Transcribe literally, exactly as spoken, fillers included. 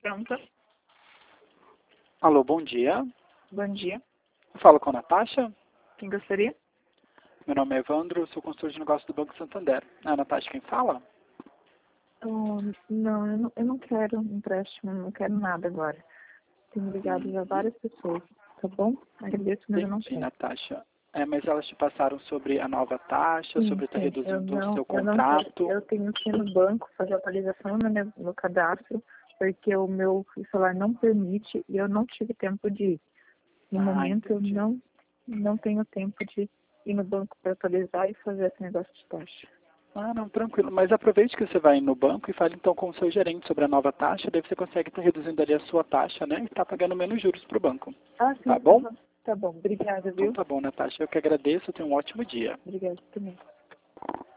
Pronta. Alô, bom dia. Bom dia. Eu falo com a Natasha. Quem gostaria? Meu nome é Evandro, sou consultor de negócios do Banco Santander. É a Natasha quem fala? Oh, não, eu não, eu não quero empréstimo, não quero nada agora. Tenho ligado já várias pessoas, tá bom? Agradeço, mas eu não Entendi, quero. Natasha. É, mas elas te passaram sobre a nova taxa, Sim, sobre estar sim, eu reduzindo o não, seu eu não quero. contrato. Eu tenho que ir no banco fazer atualização no meu no cadastro, porque o meu celular não permite e eu não tive tempo de ir. No Ah, momento eu entendi. não, não tenho tempo de ir no banco para atualizar e fazer esse negócio de taxa. Ah, não, tranquilo. Mas aproveite que você vai no banco e fale então com o seu gerente sobre a nova taxa, daí você consegue estar reduzindo ali a sua taxa, né? E estar pagando menos juros para o banco. Ah, Tá sim, bom? aham. Tá bom. Obrigada, Então viu? tá bom, Natasha. Eu que agradeço. Tenha um ótimo dia. Obrigada também.